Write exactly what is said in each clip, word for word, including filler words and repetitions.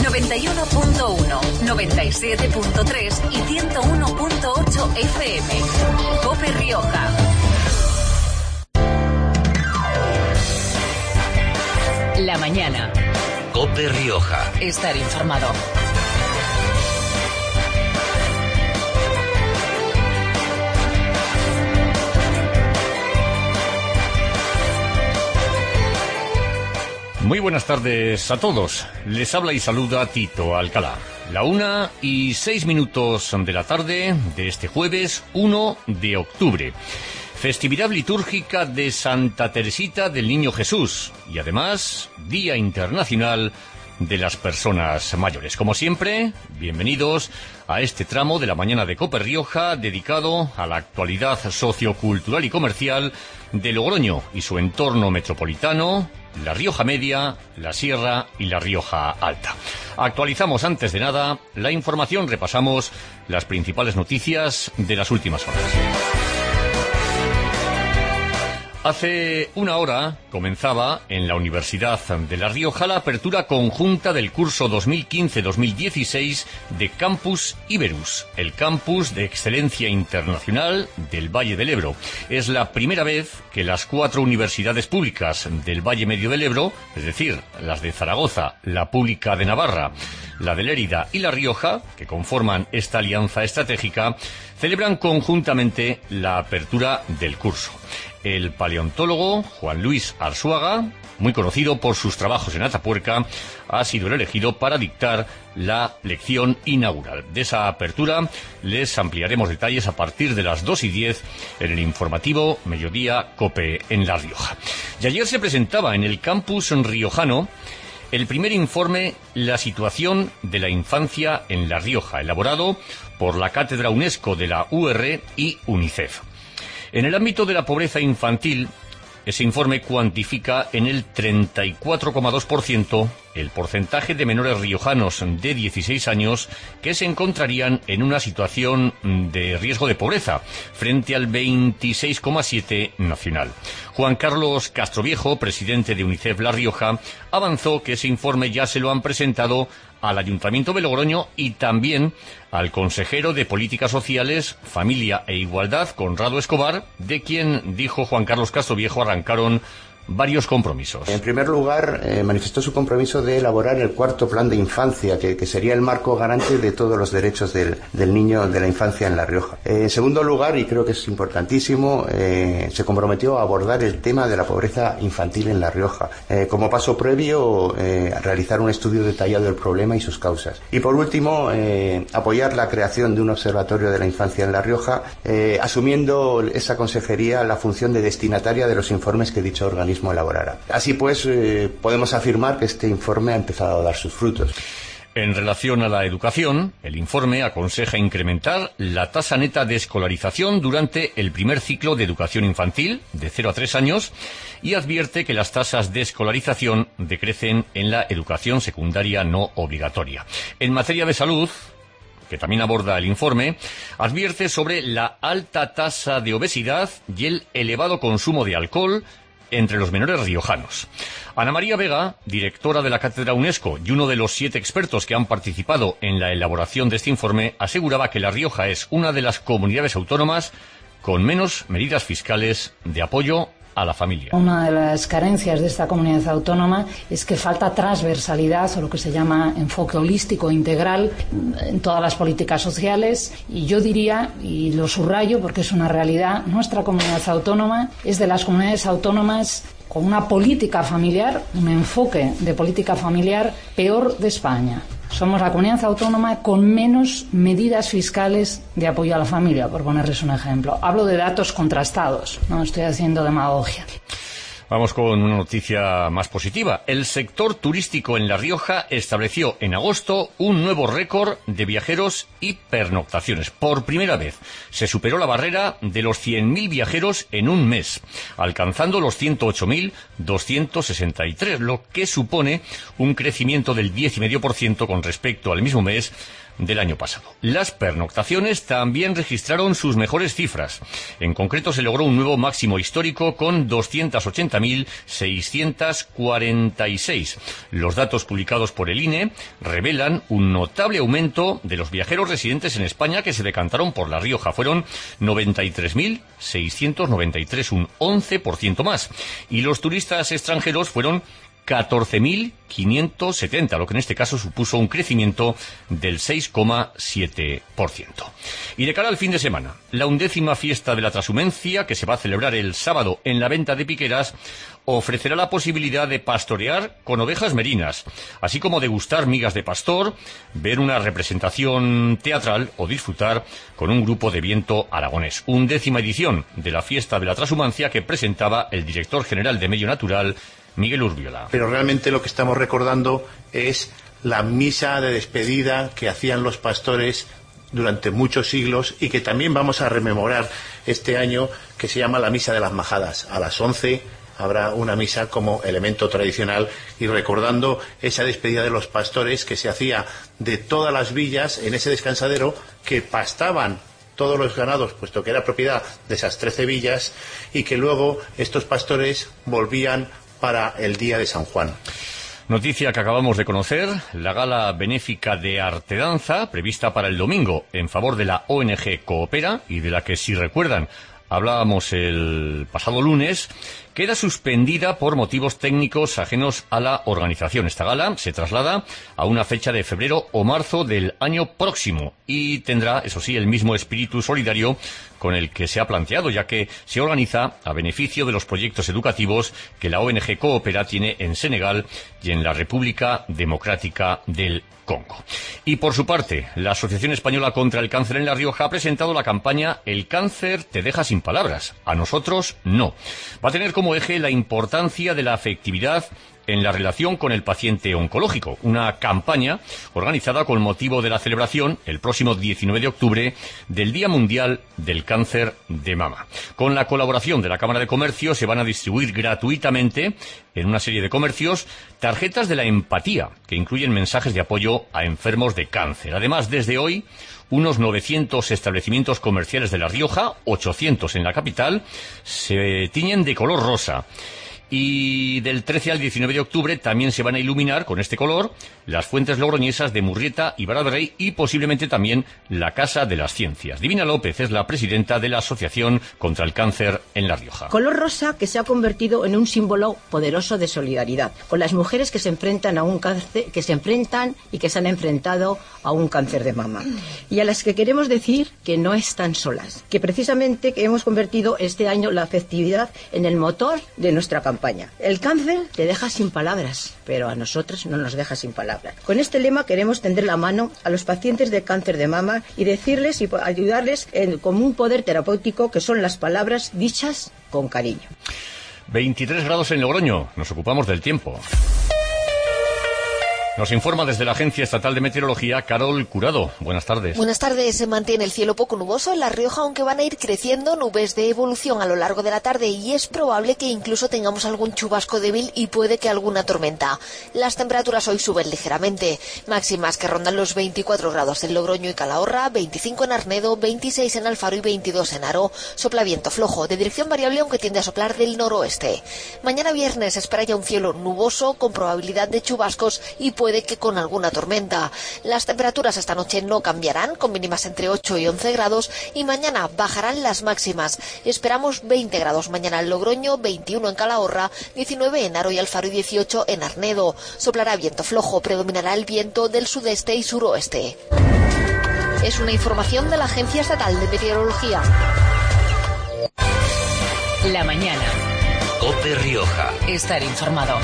noventa y uno punto uno, noventa y siete punto tres y ciento uno punto ocho F M. COPE Rioja. La mañana. COPE Rioja. Estar informado. Muy buenas tardes a todos. Les habla y saluda Tito Alcalá. La una y seis minutos de la tarde de este jueves uno de octubre. Festividad litúrgica de Santa Teresita del Niño Jesús y además Día Internacional de las Personas Mayores. Como siempre, bienvenidos a este tramo de la mañana de COPE Rioja dedicado a la actualidad sociocultural y comercial de Logroño y su entorno metropolitano, la Rioja Media, la Sierra y la Rioja Alta. Actualizamos antes de nada la información, repasamos las principales noticias de las últimas horas. Hace una hora comenzaba en la Universidad de La Rioja la apertura conjunta del curso dos mil quince dos mil dieciséis de Campus Iberus, el campus de excelencia internacional del Valle del Ebro. Es la primera vez que las cuatro universidades públicas del Valle Medio del Ebro, es decir, las de Zaragoza, la Pública de Navarra, la de Lérida y La Rioja, que conforman esta alianza estratégica, celebran conjuntamente la apertura del curso. El paleontólogo Juan Luis Arzuaga, muy conocido por sus trabajos en Atapuerca, ha sido el elegido para dictar la lección inaugural. De esa apertura les ampliaremos detalles a partir de las dos y diez en el informativo Mediodía COPE en La Rioja. Y ayer se presentaba en el campus riojano el primer informe La situación de la infancia en La Rioja, elaborado por la Cátedra UNESCO de la U R y UNICEF. En el ámbito de la pobreza infantil, ese informe cuantifica en el treinta y cuatro coma dos por ciento el porcentaje de menores riojanos de dieciséis años que se encontrarían en una situación de riesgo de pobreza, frente al veintiséis coma siete por ciento nacional. Juan Carlos Castroviejo, presidente de UNICEF La Rioja, avanzó que ese informe ya se lo han presentado al Ayuntamiento de Logroño y también al consejero de Políticas Sociales, Familia e Igualdad, Conrado Escobar, de quien, dijo Juan Carlos Castroviejo, arrancaron varios compromisos. En primer lugar, eh, manifestó su compromiso de elaborar el cuarto plan de infancia, que, que sería el marco garante de todos los derechos del, del niño, de la infancia en La Rioja. Eh, en segundo lugar, y creo que es importantísimo, eh, se comprometió a abordar el tema de la pobreza infantil en La Rioja. Eh, como paso previo, eh, realizar un estudio detallado del problema y sus causas. Y por último, eh, apoyar la creación de un observatorio de la infancia en La Rioja, eh, asumiendo esa consejería la función de destinataria de los informes que dicho organismo elaborará. Así pues, eh, podemos afirmar que este informe ha empezado a dar sus frutos. En relación a la educación, el informe aconseja incrementar la tasa neta de escolarización durante el primer ciclo de educación infantil, de cero a tres años, y advierte que las tasas de escolarización decrecen en la educación secundaria no obligatoria. En materia de salud, que también aborda el informe, advierte sobre la alta tasa de obesidad y el elevado consumo de alcohol entre los menores riojanos. Ana María Vega, directora de la Cátedra UNESCO y uno de los siete expertos que han participado en la elaboración de este informe, aseguraba que La Rioja es una de las comunidades autónomas con menos medidas fiscales de apoyo a la familia. Una de las carencias de esta comunidad autónoma es que falta transversalidad, o lo que se llama enfoque holístico integral, en todas las políticas sociales. Y yo diría, y lo subrayo porque es una realidad, nuestra comunidad autónoma es de las comunidades autónomas con una política familiar, un enfoque de política familiar peor de España. Somos la comunidad autónoma con menos medidas fiscales de apoyo a la familia, por ponerles un ejemplo. Hablo de datos contrastados, no estoy haciendo demagogia. Vamos con una noticia más positiva. El sector turístico en La Rioja estableció en agosto un nuevo récord de viajeros y pernoctaciones. Por primera vez se superó la barrera de los cien mil viajeros en un mes, alcanzando los ciento ocho mil doscientos sesenta y tres, lo que supone un crecimiento del diez coma cinco por ciento con respecto al mismo mes del año pasado. Las pernoctaciones también registraron sus mejores cifras. En concreto, se logró un nuevo máximo histórico con doscientas ochenta mil seiscientos cuarenta y seis. Los datos publicados por el I N E revelan un notable aumento de los viajeros residentes en España que se decantaron por La Rioja. Fueron noventa y tres mil seiscientos noventa y tres, un once por ciento más. Y los turistas extranjeros fueron catorce mil quinientos setenta, lo que en este caso supuso un crecimiento del seis coma siete por ciento. Y de cara al fin de semana, la undécima fiesta de la Transhumancia, que se va a celebrar el sábado en la Venta de Piqueras, ofrecerá la posibilidad de pastorear con ovejas merinas, así como degustar migas de pastor, ver una representación teatral o disfrutar con un grupo de viento aragonés. Undécima edición de la fiesta de la Transhumancia que presentaba el director general de Medio Natural, Miguel Urbiola. Pero realmente lo que estamos recordando es la misa de despedida que hacían los pastores durante muchos siglos y que también vamos a rememorar este año, que se llama la Misa de las Majadas. A las once habrá una misa como elemento tradicional y recordando esa despedida de los pastores que se hacía de todas las villas en ese descansadero que pastaban todos los ganados, puesto que era propiedad de esas trece villas, y que luego estos pastores volvían para el día de San Juan. Noticia que acabamos de conocer, la gala benéfica de Artedanza, prevista para el domingo en favor de la O N G Coopera, y de la que, si recuerdan, hablábamos el pasado lunes, queda suspendida por motivos técnicos ajenos a la organización. Esta gala se traslada a una fecha de febrero o marzo del año próximo y tendrá, eso sí, el mismo espíritu solidario con el que se ha planteado, ya que se organiza a beneficio de los proyectos educativos que la O N G Coopera tiene en Senegal y en la República Democrática del Congo. Y por su parte, la Asociación Española contra el Cáncer en La Rioja ha presentado la campaña El cáncer te deja sin palabras. A nosotros no. Va a tener como eje la importancia de la afectividad en la relación con el paciente oncológico, una campaña organizada con motivo de la celebración el próximo diecinueve de octubre del Día Mundial del Cáncer de Mama. Con la colaboración de la Cámara de Comercio se van a distribuir gratuitamente en una serie de comercios tarjetas de la empatía que incluyen mensajes de apoyo a enfermos de cáncer. Además, desde hoy, unos novecientos establecimientos comerciales de La Rioja, ochocientos en la capital, se tiñen de color rosa. Y del trece al diecinueve de octubre también se van a iluminar con este color las fuentes logroñesas de Murrieta y Vara de Rey y posiblemente también la Casa de las Ciencias. Divina López es la presidenta de la Asociación contra el Cáncer en La Rioja. Color rosa que se ha convertido en un símbolo poderoso de solidaridad con las mujeres que se enfrentan a un cáncer, que se enfrentan y que se han enfrentado a un cáncer de mama. Y a las que queremos decir que no están solas, que precisamente que hemos convertido este año la afectividad en el motor de nuestra campaña. El cáncer te deja sin palabras, pero a nosotros no nos deja sin palabras. Con este lema queremos tender la mano a los pacientes de cáncer de mama y decirles y ayudarles en, como un poder terapéutico que son las palabras dichas con cariño. veintitrés grados en Logroño. Nos ocupamos del tiempo. Nos informa desde la Agencia Estatal de Meteorología, Carol Curado. Buenas tardes. Buenas tardes. Se mantiene el cielo poco nuboso en La Rioja, aunque van a ir creciendo nubes de evolución a lo largo de la tarde y es probable que incluso tengamos algún chubasco débil y puede que alguna tormenta. Las temperaturas hoy suben ligeramente, máximas que rondan los veinticuatro grados en Logroño y Calahorra, veinticinco en Arnedo, veintiséis en Alfaro y veintidós en Haro. Sopla viento flojo, de dirección variable aunque tiende a soplar del noroeste. Mañana viernes espera ya un cielo nuboso con probabilidad de chubascos y puede que con alguna tormenta. Las temperaturas esta noche no cambiarán, con mínimas entre ocho y once grados, y mañana bajarán las máximas. Esperamos veinte grados mañana en Logroño, veintiuno en Calahorra, diecinueve en Haro y Alfaro y dieciocho en Arnedo. Soplará viento flojo, predominará el viento del sudeste y suroeste. Es una información de la Agencia Estatal de Meteorología. La mañana. COPE Rioja. Estar informado.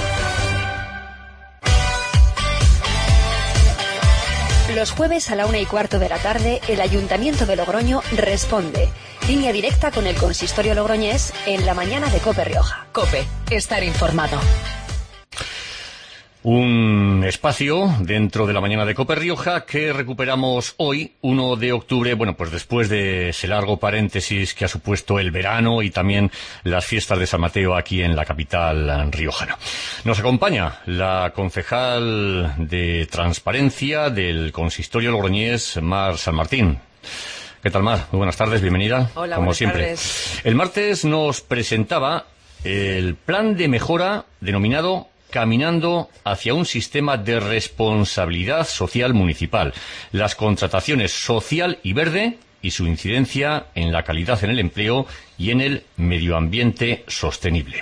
Los jueves a la una y cuarto de la tarde, el Ayuntamiento de Logroño responde. Línea directa con el Consistorio Logroñés en la mañana de COPE Rioja. COPE. Estar informado. Un espacio dentro de la mañana de COPE Rioja que recuperamos hoy, uno de octubre, bueno, pues después de ese largo paréntesis que ha supuesto el verano y también las fiestas de San Mateo aquí en la capital riojana. Nos acompaña la concejal de Transparencia del Consistorio Logroñés, Mar San Martín. ¿Qué tal, Mar? Muy buenas tardes, bienvenida. Hola, como buenas siempre. tardes. El martes nos presentaba el plan de mejora denominado Caminando hacia un sistema de responsabilidad social municipal, las contrataciones social y verde y su incidencia en la calidad en el empleo y en el medio ambiente sostenible.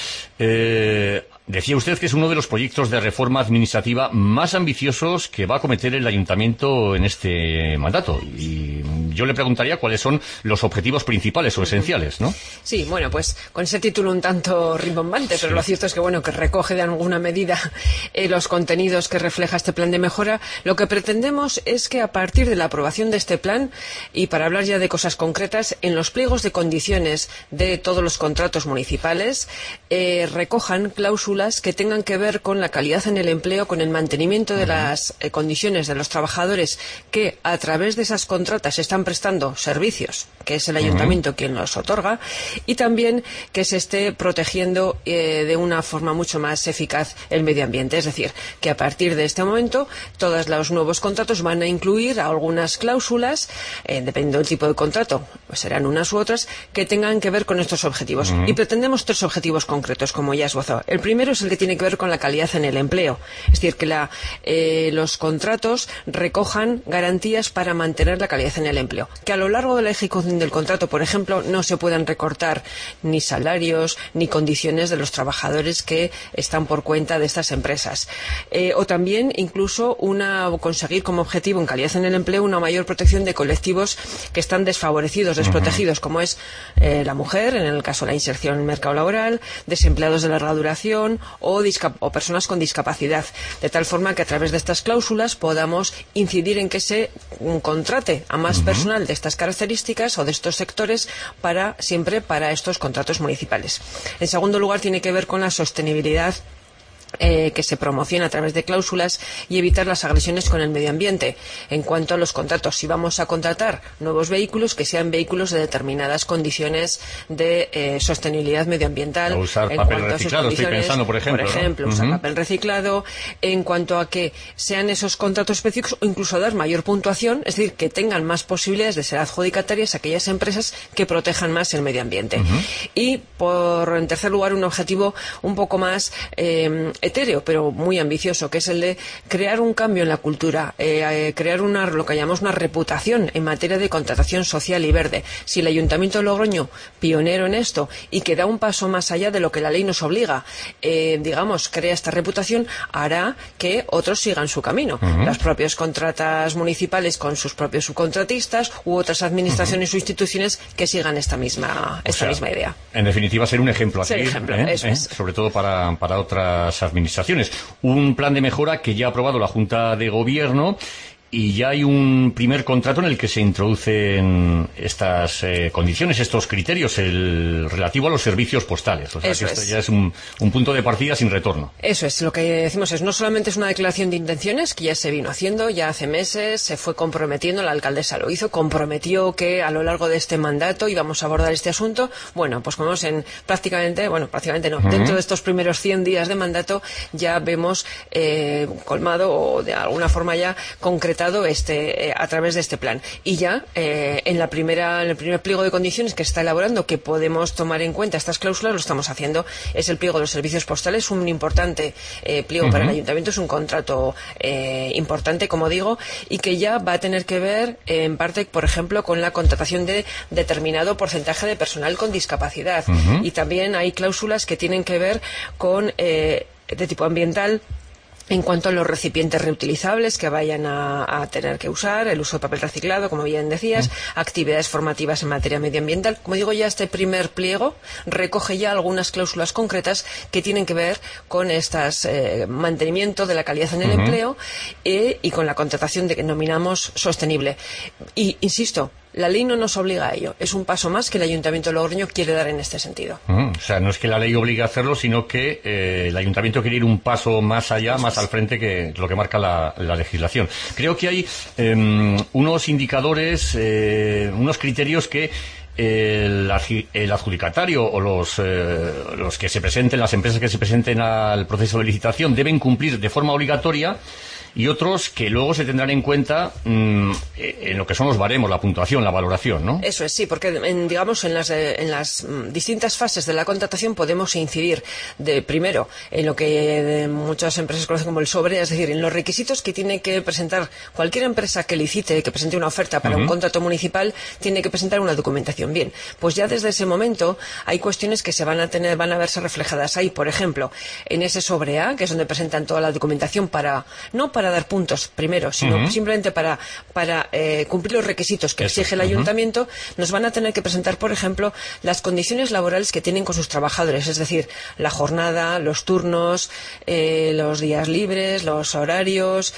Eh, decía usted que es uno de los proyectos de reforma administrativa más ambiciosos que va a acometer el Ayuntamiento en este mandato. Y yo le preguntaría cuáles son los objetivos principales o esenciales, ¿no? Sí, bueno, pues con ese título un tanto rimbombante, pero sí. Lo cierto es que, bueno, que recoge de alguna medida eh, los contenidos que refleja este plan de mejora. Lo que pretendemos es que a partir de la aprobación de este plan, y para hablar ya de cosas concretas, en los pliegos de condiciones de todos los contratos municipales, eh, recojan cláusulas que tengan que ver con la calidad en el empleo, con el mantenimiento de las eh, condiciones de los trabajadores que a través de esas contratas están prestando servicios, que es el ayuntamiento uh-huh. quien los otorga, y también que se esté protegiendo eh, de una forma mucho más eficaz el medio ambiente. Es decir, que a partir de este momento todos los nuevos contratos van a incluir algunas cláusulas, eh, dependiendo del tipo de contrato, pues serán unas u otras, que tengan que ver con estos objetivos. Uh-huh. Y pretendemos tres objetivos concretos, como ya esbozó. El primero es el que tiene que ver con la calidad en el empleo. Es decir, que la, eh, los contratos recojan garantías para mantener la calidad en el empleo. Que a lo largo de la ejecución del contrato, por ejemplo, no se puedan recortar ni salarios ni condiciones de los trabajadores que están por cuenta de estas empresas. Eh, o también, incluso, una, conseguir como objetivo en calidad en el empleo una mayor protección de colectivos que están desfavorecidos, desprotegidos, uh-huh. como es eh, la mujer, en el caso de la inserción en el mercado laboral, desempleados de larga duración, O, o personas con discapacidad, de tal forma que a través de estas cláusulas podamos incidir en que se contrate a más uh-huh. personal de estas características o de estos sectores para siempre para estos contratos municipales. En segundo lugar, tiene que ver con la sostenibilidad Eh, que se promociona a través de cláusulas y evitar las agresiones con el medio ambiente. En cuanto a los contratos, si vamos a contratar nuevos vehículos, que sean vehículos de determinadas condiciones de eh, sostenibilidad medioambiental. O usar en papel cuanto reciclado, a sus estoy pensando, por ejemplo. Por ejemplo, ¿no? usar uh-huh. papel reciclado. En cuanto a que sean esos contratos específicos o incluso dar mayor puntuación, es decir, que tengan más posibilidades de ser adjudicatarias a aquellas empresas que protejan más el medio ambiente. Uh-huh. Y, por en tercer lugar, un objetivo un poco más eh, etéreo, pero muy ambicioso, que es el de crear un cambio en la cultura, eh, eh, crear una, lo que llamamos una reputación en materia de contratación social y verde. Si el Ayuntamiento de Logroño, pionero en esto, y que da un paso más allá de lo que la ley nos obliga, eh, digamos, crea esta reputación, hará que otros sigan su camino. Uh-huh. Las propias contratas municipales con sus propios subcontratistas u otras administraciones uh-huh. o instituciones que sigan esta misma, esta o sea, misma idea. En definitiva, ser un ejemplo aquí, ser ejemplo, ¿eh? eso ¿Eh? es. Sobre todo para, para otras administraciones. Un plan de mejora que ya ha aprobado la Junta de Gobierno y ya hay un primer contrato en el que se introducen estas eh, condiciones, estos criterios, el relativo a los servicios postales. O sea, Eso que esto es. ya es un, un punto de partida sin retorno. Eso es, lo que decimos es, no solamente es una declaración de intenciones, que ya se vino haciendo, ya hace meses, se fue comprometiendo, la alcaldesa lo hizo, comprometió que a lo largo de este mandato íbamos a abordar este asunto. Bueno, pues como vemos en prácticamente, bueno, prácticamente no, uh-huh. dentro de estos primeros cien días de mandato ya vemos eh, colmado o de alguna forma ya concretado Este, eh, a través de este plan. Y ya eh, en la primera, en el primer pliego de condiciones que se está elaborando, que podemos tomar en cuenta estas cláusulas, lo estamos haciendo, es el pliego de los servicios postales, un importante eh, pliego uh-huh. para el ayuntamiento, es un contrato eh, importante, como digo, y que ya va a tener que ver eh, en parte, por ejemplo, con la contratación de determinado porcentaje de personal con discapacidad. Uh-huh. Y también hay cláusulas que tienen que ver con eh, de tipo ambiental, en cuanto a los recipientes reutilizables que vayan a, a tener que usar, el uso de papel reciclado, como bien decías, mm. actividades formativas en materia medioambiental. Como digo, ya este primer pliego recoge ya algunas cláusulas concretas que tienen que ver con estas eh, mantenimiento de la calidad en el uh-huh. empleo eh, y con la contratación de que denominamos sostenible. Y, insisto, la ley no nos obliga a ello. Es un paso más que el Ayuntamiento de Logroño quiere dar en este sentido. Mm, o sea, no es que la ley obligue a hacerlo, sino que eh, el Ayuntamiento quiere ir un paso más allá, más al frente que lo que marca la, la legislación. Creo que hay eh, unos indicadores, eh, unos criterios que El, el adjudicatario o los, eh, los que se presenten, las empresas que se presenten al proceso de licitación deben cumplir de forma obligatoria y otros que luego se tendrán en cuenta mmm, en lo que son los baremos, la puntuación, la valoración, ¿no? Eso es, sí, porque en, digamos en las, en las distintas fases de la contratación podemos incidir de primero en lo que de muchas empresas conocen como el sobre, es decir, en los requisitos que tiene que presentar cualquier empresa que licite, que presente una oferta para uh-huh. un contrato municipal, tiene que presentar una documentación. Bien, pues ya desde ese momento hay cuestiones que se van a tener, van a verse reflejadas ahí. Por ejemplo, en ese sobre A, que es donde presentan toda la documentación para, no para dar puntos primero, sino uh-huh. simplemente para, para eh, cumplir los requisitos que Eso. exige el uh-huh. ayuntamiento, nos van a tener que presentar, por ejemplo, las condiciones laborales que tienen con sus trabajadores, es decir, la jornada, los turnos, eh, los días libres, los horarios,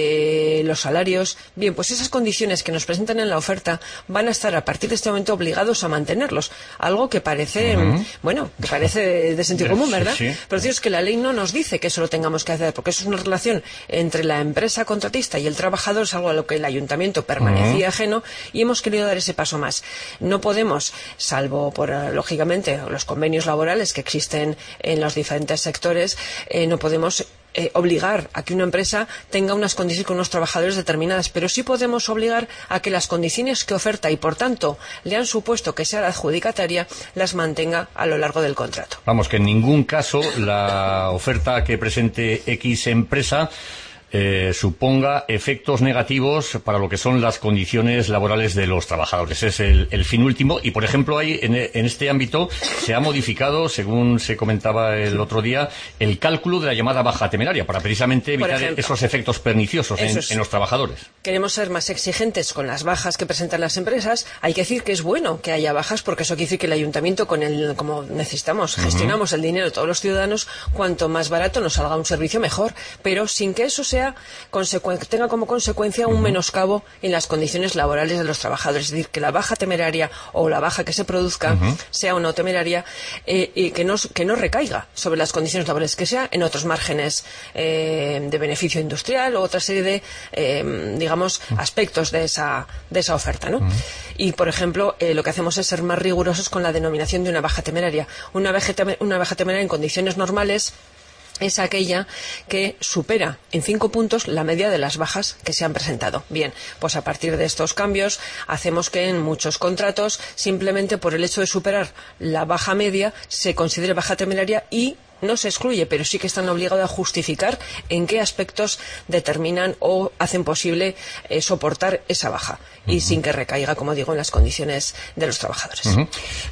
eh, los salarios. Bien, pues esas condiciones que nos presentan en la oferta van a estar a partir de este momento obligados a mantenerlos. Algo que parece, uh-huh. bueno, que parece de, de sentido común, ¿verdad? Sí, sí. Pero es que la ley no nos dice que eso lo tengamos que hacer, porque eso es una relación entre la empresa contratista y el trabajador, es algo a lo que el ayuntamiento permanecía uh-huh. ajeno, y hemos querido dar ese paso más. No podemos, salvo por, lógicamente, los convenios laborales que existen en los diferentes sectores, eh, no podemos Eh, obligar a que una empresa tenga unas condiciones con unos trabajadores determinadas, pero sí podemos obligar a que las condiciones que oferta y por tanto le han supuesto que sea la adjudicataria las mantenga a lo largo del contrato. Vamos, que en ningún caso la oferta que presente X empresa Eh, suponga efectos negativos para lo que son las condiciones laborales de los trabajadores. Es el, el fin último y, por ejemplo, ahí en, en este ámbito se ha modificado, según se comentaba el otro día, el cálculo de la llamada baja temeraria para precisamente evitar ejemplo, esos efectos perniciosos en, es. en los trabajadores. Queremos ser más exigentes con las bajas que presentan las empresas. Hay que decir que es bueno que haya bajas porque eso quiere decir que el ayuntamiento, con el, como necesitamos, gestionamos uh-huh. el dinero de todos los ciudadanos, cuanto más barato nos salga un servicio mejor, pero sin que eso sea tenga como consecuencia un menoscabo en las condiciones laborales de los trabajadores, es decir, que la baja temeraria o la baja que se produzca uh-huh. sea o no temeraria eh, y que no, que no recaiga sobre las condiciones laborales, que sea en otros márgenes eh, de beneficio industrial o otra serie de, eh, digamos, aspectos de esa, de esa oferta, ¿no? Uh-huh. Y, por ejemplo, eh, lo que hacemos es ser más rigurosos con la denominación de una baja temeraria. Una baja, una baja temeraria en condiciones normales es aquella que supera en cinco puntos la media de las bajas que se han presentado. Bien, pues a partir de estos cambios hacemos que en muchos contratos, simplemente por el hecho de superar la baja media, se considere baja temeraria y no se excluye, pero sí que están obligados a justificar en qué aspectos determinan o hacen posible eh, soportar esa baja y uh-huh. sin que recaiga, como digo, en las condiciones de los trabajadores. Uh-huh.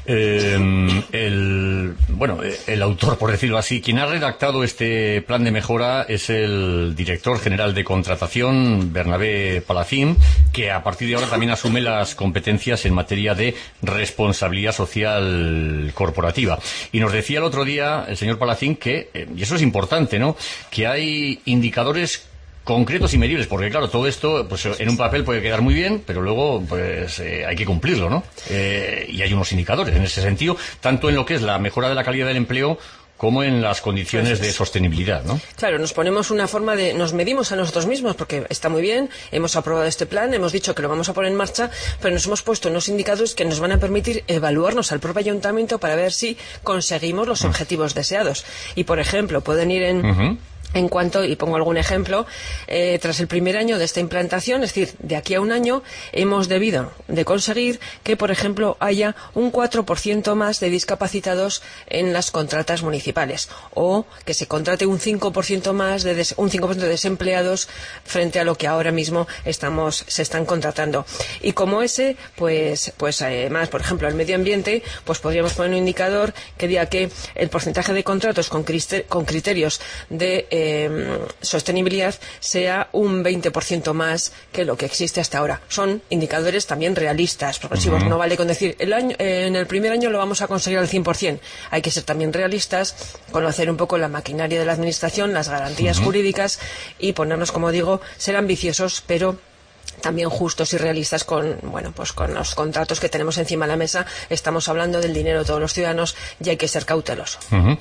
eh, el, bueno, el autor, por decirlo así, quien ha redactado este plan de mejora es el director general de contratación, Bernabé Palacín, que a partir de ahora también asume las competencias en materia de responsabilidad social corporativa. Y nos decía el otro día el señor Palacín que, y eso es importante, ¿no?, que hay indicadores concretos y medibles, porque claro, todo esto pues en un papel puede quedar muy bien, pero luego pues eh, hay que cumplirlo, ¿no? Eh, y hay unos indicadores en ese sentido, tanto en lo que es la mejora de la calidad del empleo como en las condiciones de sostenibilidad, ¿no? Claro, nos ponemos una forma de... Nos medimos a nosotros mismos, porque está muy bien, hemos aprobado este plan, hemos dicho que lo vamos a poner en marcha, pero nos hemos puesto unos indicadores que nos van a permitir evaluarnos al propio ayuntamiento para ver si conseguimos los uh-huh. objetivos deseados. Y, por ejemplo, pueden ir en... Uh-huh. En cuanto, y pongo algún ejemplo, eh, tras el primer año de esta implantación, es decir, de aquí a un año, hemos debido de conseguir que, por ejemplo, haya un cuatro por ciento más de discapacitados en las contratas municipales, o que se contrate un cinco por ciento más de des, un cinco por ciento de desempleados frente a lo que ahora mismo estamos se están contratando. Y como ese, pues, pues además, por ejemplo, el medio ambiente, pues podríamos poner un indicador que diga que el porcentaje de contratos con, criste, con criterios de eh, Eh, sostenibilidad sea un veinte por ciento más que lo que existe hasta ahora. Son indicadores también realistas, progresivos. Uh-huh. No vale con decir el año, eh, en el primer año lo vamos a conseguir al cien por ciento. Hay que ser también realistas, conocer un poco la maquinaria de la administración, las garantías uh-huh. jurídicas y ponernos, como digo, ser ambiciosos, pero también justos y realistas con, bueno, pues con los contratos que tenemos encima de la mesa. Estamos hablando del dinero de todos los ciudadanos y hay que ser cauteloso. Uh-huh.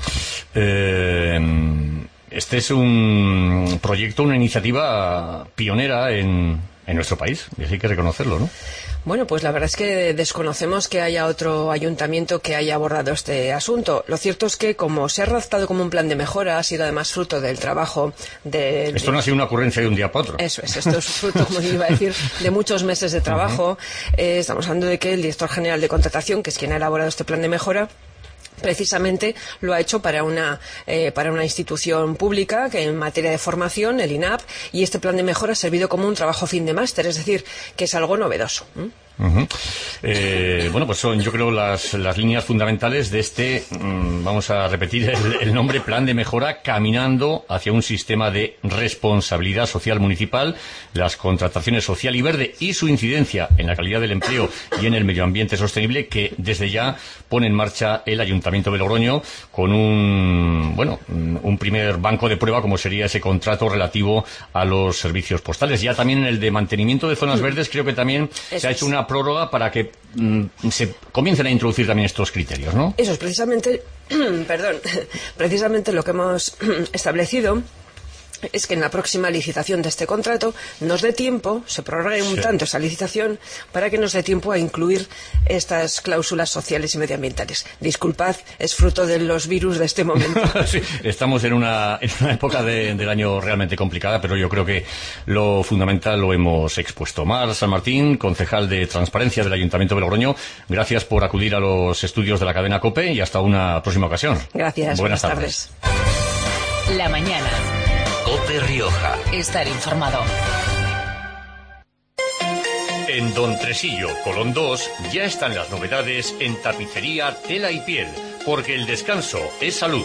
Eh... Este es un proyecto, una iniciativa pionera en, en nuestro país, y así hay que reconocerlo, ¿no? Bueno, pues la verdad es que desconocemos que haya otro ayuntamiento que haya abordado este asunto. Lo cierto es que, como se ha redactado como un plan de mejora, ha sido además fruto del trabajo de... Esto no ha sido una ocurrencia de un día para otro. Eso es, esto es fruto, como iba a decir, de muchos meses de trabajo. Uh-huh. eh, estamos hablando de que el director general de contratación, que es quien ha elaborado este plan de mejora, precisamente lo ha hecho para una eh, para una institución pública que en materia de formación, el I N A P, y este plan de mejora ha servido como un trabajo fin de máster, es decir, que es algo novedoso. ¿Mm? Uh-huh. Eh, bueno, pues son, yo creo, las, las líneas fundamentales de este, mmm, vamos a repetir el, el nombre, plan de mejora, caminando hacia un sistema de responsabilidad social municipal, las contrataciones social y verde y su incidencia en la calidad del empleo y en el medio ambiente sostenible, que desde ya pone en marcha el Ayuntamiento de Logroño con un, bueno, un primer banco de prueba, como sería ese contrato relativo a los servicios postales. Ya también en el de mantenimiento de zonas verdes creo que también Eso se ha hecho una prórroga para que mm, se comiencen a introducir también estos criterios, ¿no? Eso es precisamente, perdón, precisamente lo que hemos establecido es que en la próxima licitación de este contrato nos dé tiempo, se prorrogue un sí. tanto esa licitación para que nos dé tiempo a incluir estas cláusulas sociales y medioambientales. Disculpad, es fruto de los virus de este momento. Sí, estamos en una, en una época de, del año realmente complicada, pero yo creo que lo fundamental lo hemos expuesto. Mar San Martín, concejal de Transparencia del Ayuntamiento de Logroño, gracias por acudir a los estudios de la cadena COPE y hasta una próxima ocasión. Gracias, buenas, buenas tardes. tardes. La mañana. COPE Rioja. Estar informado. En Don Tresillo, Colón dos, ya están las novedades en tapicería, tela y piel, porque el descanso es salud.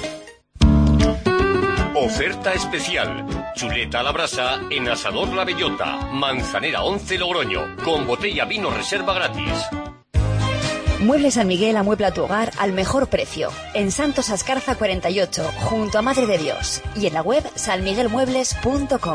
Oferta especial. Chuleta a la brasa en Asador La Bellota, Manzanera once Logroño, con botella vino reserva gratis. Muebles San Miguel amuebla tu hogar al mejor precio. En Santos Ascarza cuarenta y ocho, junto a Madre de Dios. Y en la web san miguel muebles punto com.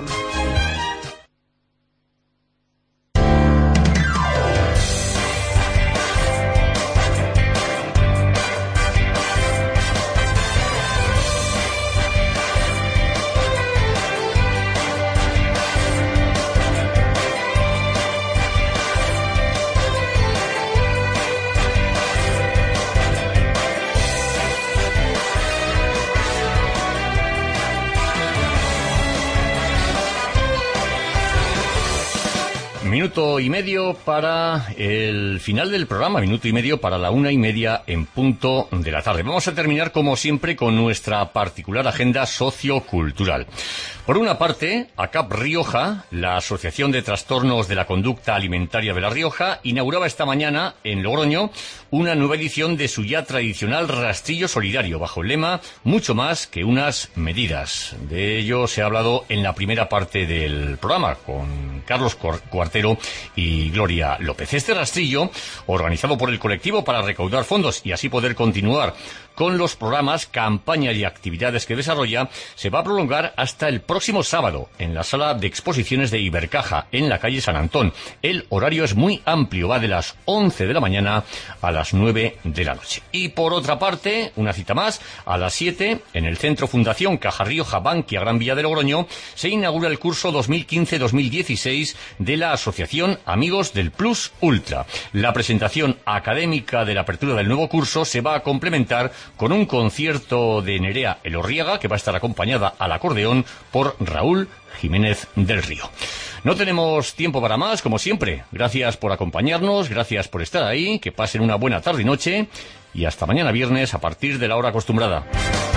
Minuto y medio para el final del programa, minuto y medio para la una y media en punto de la tarde. Vamos a terminar, como siempre, con nuestra particular agenda sociocultural. Por una parte, A C A P Rioja, la Asociación de Trastornos de la Conducta Alimentaria de La Rioja, inauguraba esta mañana en Logroño una nueva edición de su ya tradicional rastrillo solidario, bajo el lema "Mucho más que unas medidas". De ello se ha hablado en la primera parte del programa, con Carlos Cuartero y Gloria López. Este rastrillo, organizado por el colectivo para recaudar fondos y así poder continuar con los programas, campañas y actividades que desarrolla, se va a prolongar hasta el próximo sábado en la sala de exposiciones de Ibercaja, en la calle San Antón. El horario es muy amplio, va de las once de la mañana a las nueve de la noche. Y por otra parte, una cita más, a las siete, en el Centro Fundación Caja Rioja Bankia Gran Vía de Logroño, se inaugura el curso dos mil quince dos mil dieciséis de la Asociación Amigos del Plus Ultra. La presentación académica de la apertura del nuevo curso se va a complementar con un concierto de Nerea Elorriaga, que va a estar acompañada al acordeón por Raúl Jiménez del Río. No tenemos tiempo para más, como siempre. Gracias por acompañarnos, gracias por estar ahí, que pasen una buena tarde y noche, y hasta mañana viernes a partir de la hora acostumbrada.